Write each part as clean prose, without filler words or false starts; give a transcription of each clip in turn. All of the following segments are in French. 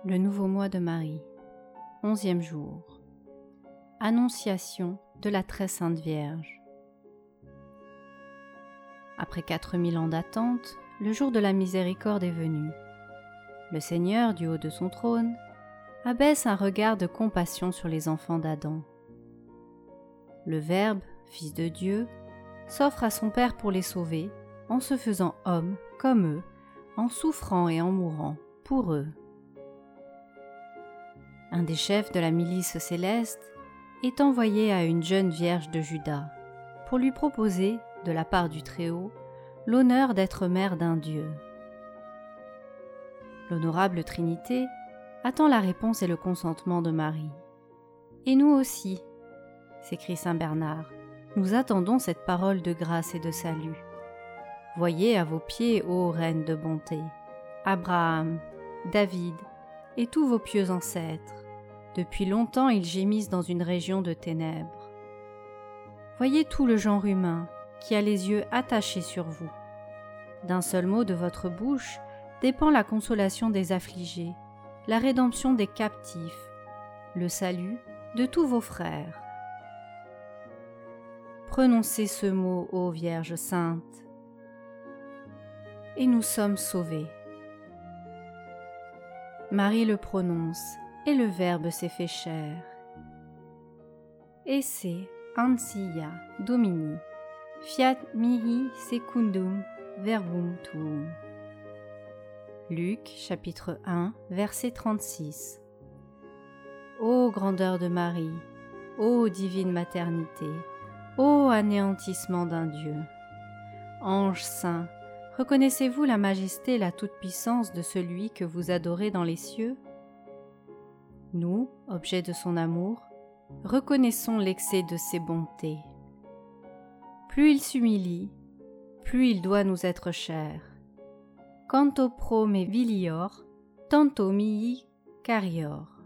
Le nouveau mois de Marie, 11e jour. Annonciation de la très sainte Vierge. Après 4000 ans d'attente, le jour de la miséricorde est venu. Le Seigneur, du haut de son trône, abaisse un regard de compassion sur les enfants d'Adam. Le Verbe, Fils de Dieu, s'offre à son Père pour les sauver, en se faisant homme comme eux, en souffrant et en mourant pour eux. Un des chefs de la milice céleste est envoyé à une jeune vierge de Juda pour lui proposer, de la part du Très-Haut, l'honneur d'être mère d'un Dieu. L'honorable Trinité attend la réponse et le consentement de Marie. Et nous aussi, s'écrie saint Bernard, nous attendons cette parole de grâce et de salut. Voyez à vos pieds, ô reine de bonté, Abraham, David et tous vos pieux ancêtres. Depuis longtemps ils gémissent dans une région de ténèbres. Voyez tout le genre humain qui a les yeux attachés sur vous. D'un seul mot de votre bouche dépend la consolation des affligés, la rédemption des captifs, le salut de tous vos frères. Prononcez ce mot, ô Vierge sainte, et nous sommes sauvés. Marie le prononce, et le Verbe s'est fait chair. Esse ansia Domini, fiat mihi secundum verbum tuum. Luc, chapitre 1, verset 36. Ô grandeur de Marie, ô divine maternité, ô anéantissement d'un Dieu! Ange saint, reconnaissez-vous la majesté et la toute-puissance de celui que vous adorez dans les cieux? Nous, objets de son amour, reconnaissons l'excès de ses bontés. Plus il s'humilie, plus il doit nous être cher. Quanto pro me vilior, tanto mihi carior.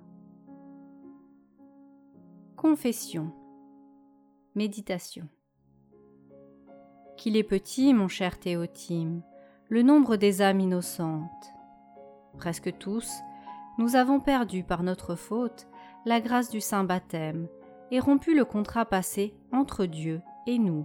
Confession. Méditation. Qu'il est petit, mon cher Théotime, le nombre des âmes innocentes. Presque tous, nous avons perdu par notre faute la grâce du saint baptême et rompu le contrat passé entre Dieu et nous.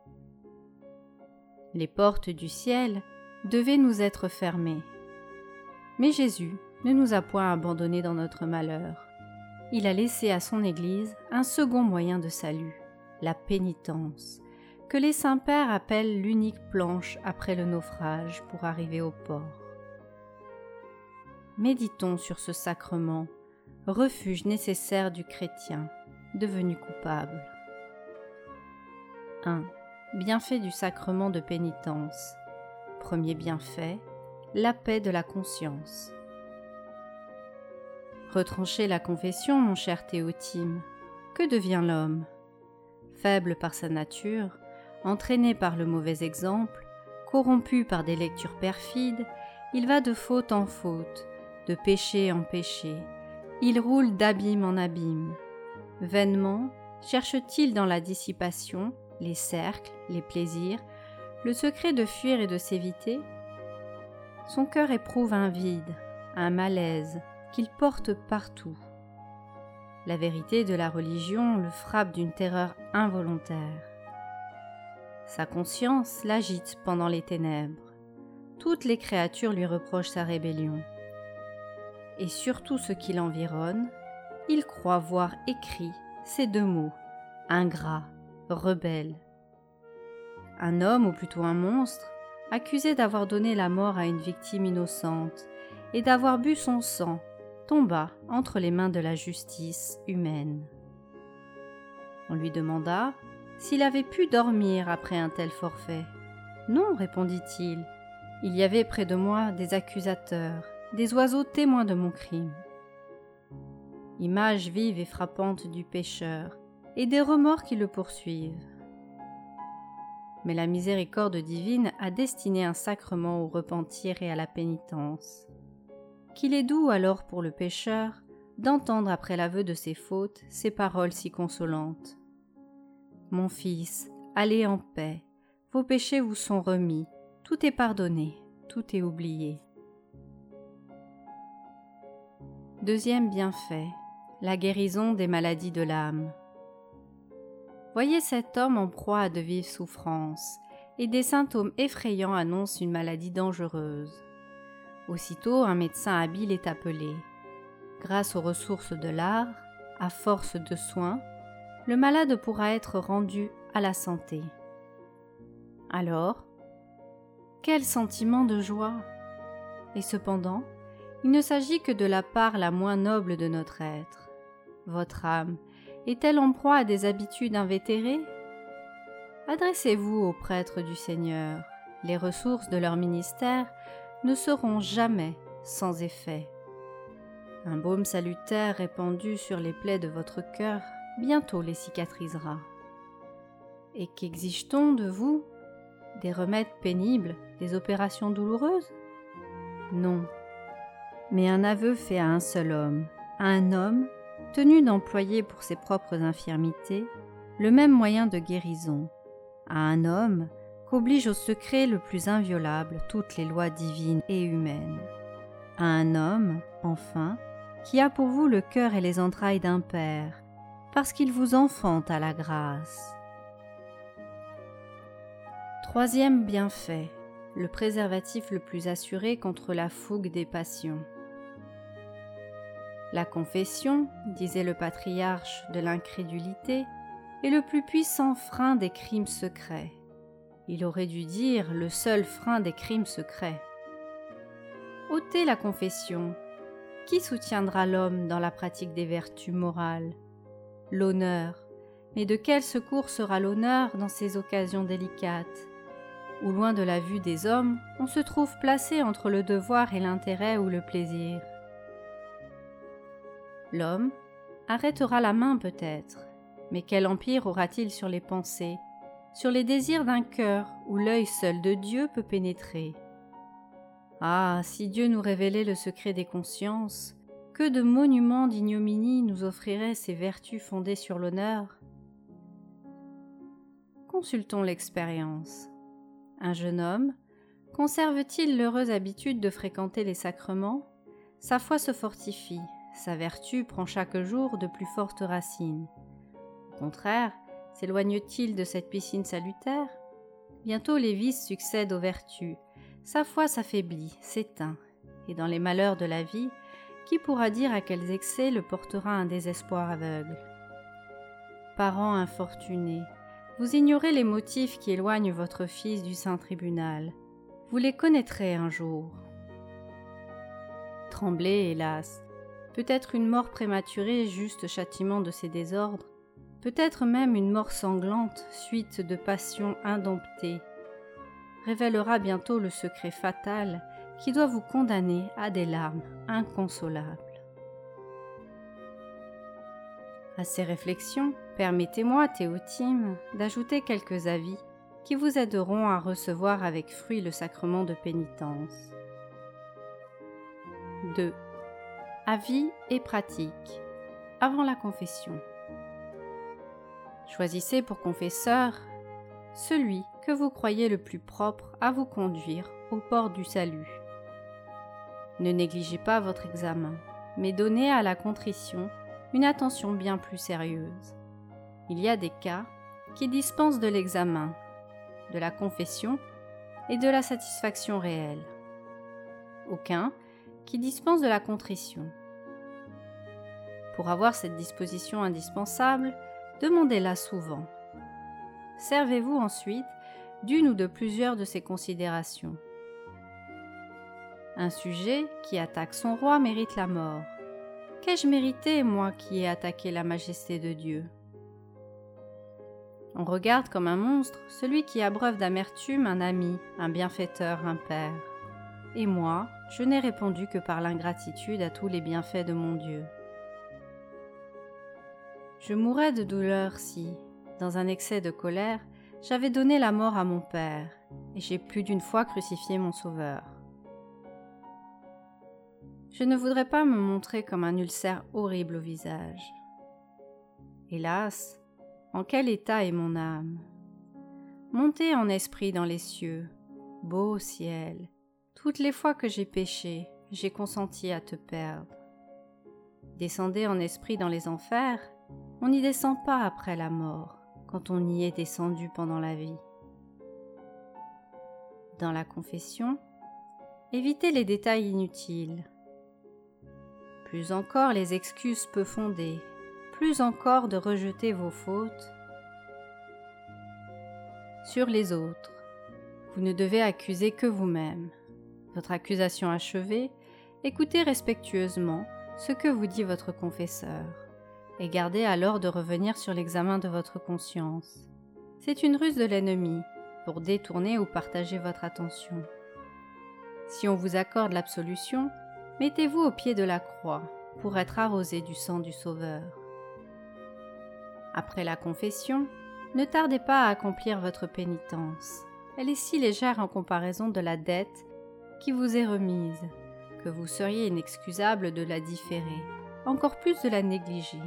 Les portes du ciel devaient nous être fermées. Mais Jésus ne nous a point abandonnés dans notre malheur. Il a laissé à son Église un second moyen de salut, la pénitence, que les saints-pères appellent l'unique planche après le naufrage pour arriver au port. Méditons sur ce sacrement, refuge nécessaire du chrétien, devenu coupable. 1. Bienfait du sacrement de pénitence. Premier bienfait, la paix de la conscience. Retrancher la confession, mon cher Théotime, que devient l'homme? Faible par sa nature, entraîné par le mauvais exemple, corrompu par des lectures perfides, il va de faute en faute, de péché en péché, il roule d'abîme en abîme. Vainement cherche-t-il dans la dissipation, les cercles, les plaisirs, le secret de fuir et de s'éviter? Son cœur éprouve un vide, un malaise qu'il porte partout. La vérité de la religion le frappe d'une terreur involontaire. Sa conscience l'agite pendant les ténèbres. Toutes les créatures lui reprochent sa rébellion. Et surtout ce qui l'environne, il croit voir écrits ces deux mots, ingrat, rebelle. Un homme, ou plutôt un monstre, accusé d'avoir donné la mort à une victime innocente et d'avoir bu son sang, tomba entre les mains de la justice humaine. On lui demanda s'il avait pu dormir après un tel forfait. « Non, répondit-il, il y avait près de moi des accusateurs, des oiseaux témoins de mon crime. » Image vive et frappante du pécheur et des remords qui le poursuivent. Mais la miséricorde divine a destiné un sacrement au repentir et à la pénitence. Qu'il est doux alors pour le pécheur d'entendre après l'aveu de ses fautes ces paroles si consolantes. « Mon fils, allez en paix, vos péchés vous sont remis, tout est pardonné, tout est oublié. » Deuxième bienfait, la guérison des maladies de l'âme. Voyez cet homme en proie à de vives souffrances, et des symptômes effrayants annoncent une maladie dangereuse. Aussitôt, un médecin habile est appelé. Grâce aux ressources de l'art, à force de soins, le malade pourra être rendu à la santé. Alors, quel sentiment de joie! Et cependant, il ne s'agit que de la part la moins noble de notre être. Votre âme est-elle en proie à des habitudes invétérées? Adressez-vous aux prêtres du Seigneur. Les ressources de leur ministère ne seront jamais sans effet. Un baume salutaire répandu sur les plaies de votre cœur bientôt les cicatrisera. Et qu'exige-t-on de vous? Des remèdes pénibles, des opérations douloureuses? Non, mais un aveu fait à un seul homme, à un homme tenu d'employer pour ses propres infirmités le même moyen de guérison, à un homme qu'oblige au secret le plus inviolable toutes les lois divines et humaines, à un homme, enfin, qui a pour vous le cœur et les entrailles d'un père, parce qu'il vous enfante à la grâce. Troisième bienfait, le préservatif le plus assuré contre la fougue des passions. La confession, disait le patriarche de l'incrédulité, est le plus puissant frein des crimes secrets. Il aurait dû dire le seul frein des crimes secrets. Ôtez la confession. Qui soutiendra l'homme dans la pratique des vertus morales? L'honneur. Mais de quel secours sera l'honneur dans ces occasions délicates, où loin de la vue des hommes, on se trouve placé entre le devoir et l'intérêt ou le plaisir? L'homme arrêtera la main peut-être, mais quel empire aura-t-il sur les pensées, sur les désirs d'un cœur où l'œil seul de Dieu peut pénétrer? Ah, si Dieu nous révélait le secret des consciences, que de monuments d'ignominie nous offriraient ces vertus fondées sur l'honneur? Consultons l'expérience. Un jeune homme conserve-t-il l'heureuse habitude de fréquenter les sacrements? Sa foi se fortifie, sa vertu prend chaque jour de plus fortes racines. Au contraire, s'éloigne-t-il de cette piscine salutaire? Bientôt les vices succèdent aux vertus, sa foi s'affaiblit, s'éteint, et dans les malheurs de la vie, qui pourra dire à quels excès le portera un désespoir aveugle? Parents infortunés, vous ignorez les motifs qui éloignent votre fils du saint tribunal. Vous les connaîtrez un jour. Tremblez, hélas, peut-être une mort prématurée, juste châtiment de ces désordres, peut-être même une mort sanglante, suite de passions indomptées, révélera bientôt le secret fatal qui doit vous condamner à des larmes inconsolables. À ces réflexions, permettez-moi, Théotime, d'ajouter quelques avis qui vous aideront à recevoir avec fruit le sacrement de pénitence. 2. Avis et pratique. Avant la confession. Choisissez pour confesseur celui que vous croyez le plus propre à vous conduire au port du salut. Ne négligez pas votre examen, mais donnez à la contrition une attention bien plus sérieuse. Il y a des cas qui dispensent de l'examen, de la confession et de la satisfaction réelle. Aucun qui dispense de la contrition. Pour avoir cette disposition indispensable, demandez-la souvent. Servez-vous ensuite d'une ou de plusieurs de ces considérations. Un sujet qui attaque son roi mérite la mort. Qu'ai-je mérité, moi qui ai attaqué la majesté de Dieu? On regarde comme un monstre celui qui abreuve d'amertume un ami, un bienfaiteur, un père. Et moi, je n'ai répondu que par l'ingratitude à tous les bienfaits de mon Dieu. Je mourrais de douleur si, dans un excès de colère, j'avais donné la mort à mon père, et j'ai plus d'une fois crucifié mon Sauveur. Je ne voudrais pas me montrer comme un ulcère horrible au visage. Hélas, en quel état est mon âme? Montez en esprit dans les cieux, beau ciel, toutes les fois que j'ai péché, j'ai consenti à te perdre. Descendez en esprit dans les enfers, on n'y descend pas après la mort, quand on y est descendu pendant la vie. Dans la confession, évitez les détails inutiles. Plus encore les excuses peu fondées, plus encore de rejeter vos fautes sur les autres. Vous ne devez accuser que vous-même. Votre accusation achevée, écoutez respectueusement ce que vous dit votre confesseur et gardez alors de revenir sur l'examen de votre conscience. C'est une ruse de l'ennemi pour détourner ou partager votre attention. Si on vous accorde l'absolution, mettez-vous au pied de la croix pour être arrosé du sang du Sauveur. Après la confession, ne tardez pas à accomplir votre pénitence. Elle est si légère en comparaison de la dette qui vous est remise, que vous seriez inexcusable de la différer, encore plus de la négliger.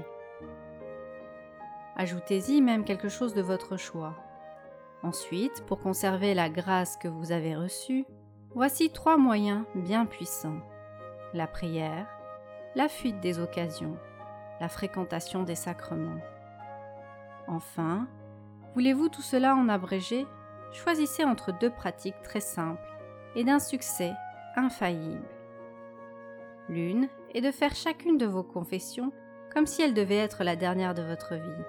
Ajoutez-y même quelque chose de votre choix. Ensuite, pour conserver la grâce que vous avez reçue, voici 3 moyens bien puissants. La prière, la fuite des occasions, la fréquentation des sacrements. Enfin, voulez-vous tout cela en abrégé? Choisissez entre 2 pratiques très simples et d'un succès infaillible. L'une est de faire chacune de vos confessions comme si elle devait être la dernière de votre vie.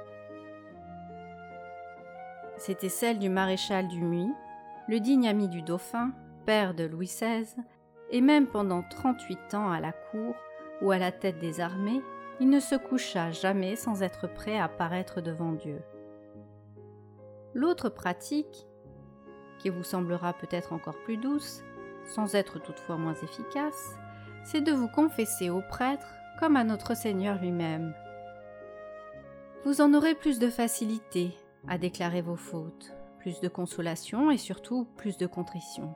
C'était celle du maréchal Dumuy, le digne ami du dauphin, père de Louis XVI, et même pendant 38 ans à la cour ou à la tête des armées, il ne se coucha jamais sans être prêt à paraître devant Dieu. L'autre pratique, qui vous semblera peut-être encore plus douce, sans être toutefois moins efficace, c'est de vous confesser au prêtre comme à notre Seigneur lui-même. Vous en aurez plus de facilité à déclarer vos fautes, plus de consolation et surtout plus de contrition.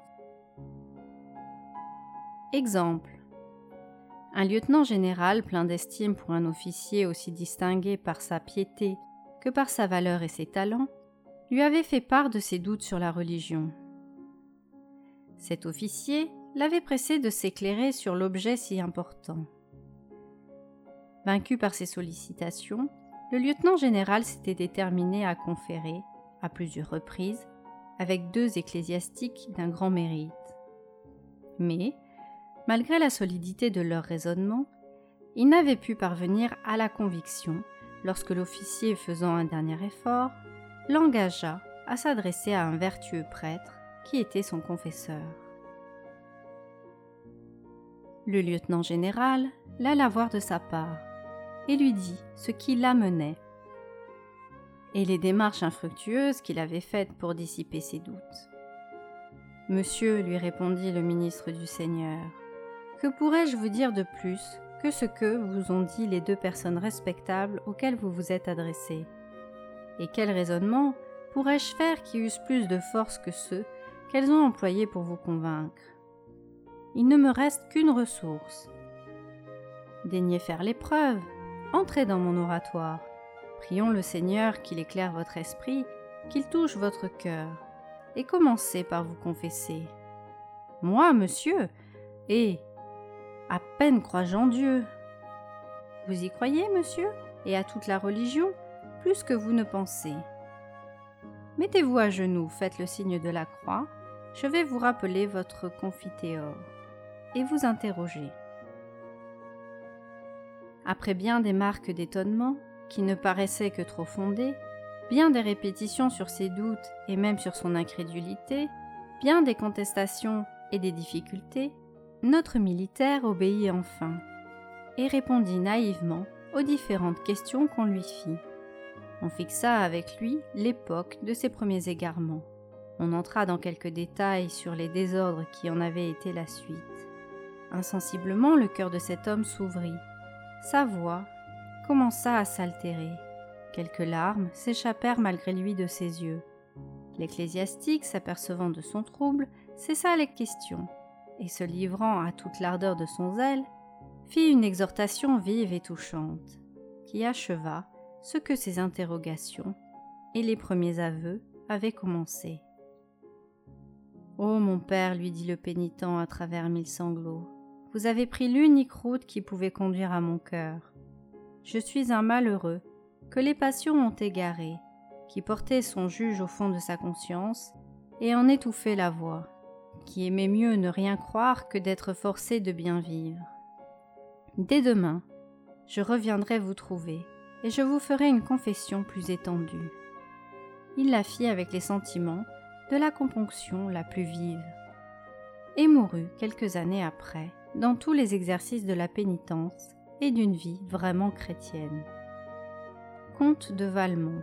Exemple. Un lieutenant général plein d'estime pour un officier aussi distingué par sa piété que par sa valeur et ses talents, lui avait fait part de ses doutes sur la religion. Cet officier l'avait pressé de s'éclairer sur l'objet si important. Vaincu par ses sollicitations, le lieutenant général s'était déterminé à conférer, à plusieurs reprises, avec 2 ecclésiastiques d'un grand mérite. Mais, malgré la solidité de leur raisonnement, il n'avait pu parvenir à la conviction lorsque l'officier, faisant un dernier effort, l'engagea à s'adresser à un vertueux prêtre qui était son confesseur. Le lieutenant général l'alla voir de sa part et lui dit ce qui l'amenait et les démarches infructueuses qu'il avait faites pour dissiper ses doutes. « Monsieur, lui répondit le ministre du Seigneur, que pourrais-je vous dire de plus que ce que vous ont dit les 2 personnes respectables auxquelles vous vous êtes adressé? Et quel raisonnement pourrais-je faire qui eussent plus de force que ceux qu'elles ont employés pour vous convaincre? Il ne me reste qu'une ressource. Daignez faire l'épreuve, entrez dans mon oratoire. Prions le Seigneur qu'il éclaire votre esprit, qu'il touche votre cœur, et commencez par vous confesser. Moi, monsieur, et à peine crois-je en Dieu. Vous y croyez, monsieur, et à toute la religion, plus que vous ne pensez. Mettez-vous à genoux, faites le signe de la croix, je vais vous rappeler votre confiteor, et vous interroger. Après bien des marques d'étonnement, qui ne paraissaient que trop fondées, bien des répétitions sur ses doutes et même sur son incrédulité, bien des contestations et des difficultés, notre militaire obéit enfin et répondit naïvement aux différentes questions qu'on lui fit. On fixa avec lui l'époque de ses premiers égarements. On entra dans quelques détails sur les désordres qui en avaient été la suite. Insensiblement, le cœur de cet homme s'ouvrit. Sa voix commença à s'altérer. Quelques larmes s'échappèrent malgré lui de ses yeux. L'ecclésiastique, s'apercevant de son trouble, cessa les questions et, se livrant à toute l'ardeur de son zèle, fit une exhortation vive et touchante, qui acheva ce que ses interrogations et les premiers aveux avaient commencé. « Ô mon père, lui dit le pénitent à travers 1000 sanglots, vous avez pris l'unique route qui pouvait conduire à mon cœur. Je suis un malheureux que les passions ont égaré, qui portait son juge au fond de sa conscience et en étouffait la voix, qui aimait mieux ne rien croire que d'être forcé de bien vivre. Dès demain, je reviendrai vous trouver et je vous ferai une confession plus étendue. Il la fit avec les sentiments de la componction la plus vive et mourut quelques années après dans tous les exercices de la pénitence et d'une vie vraiment chrétienne. Comte de Valmont.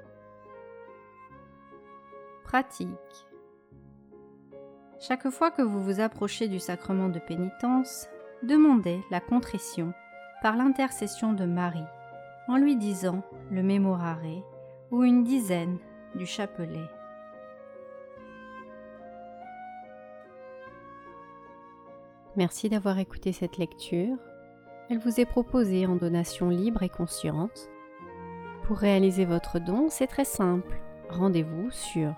Pratique. Chaque fois que vous vous approchez du sacrement de pénitence, demandez la contrition par l'intercession de Marie, en lui disant le Memorare ou une dizaine du chapelet. Merci d'avoir écouté cette lecture. Elle vous est proposée en donation libre et consciente. Pour réaliser votre don, c'est très simple. Rendez-vous sur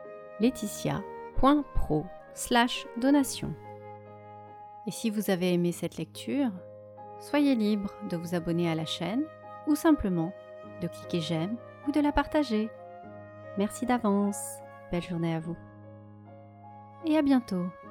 laetitia.pro/donation. Et si vous avez aimé cette lecture, soyez libre de vous abonner à la chaîne ou simplement de cliquer j'aime ou de la partager. Merci d'avance. Belle journée à vous. Et à bientôt.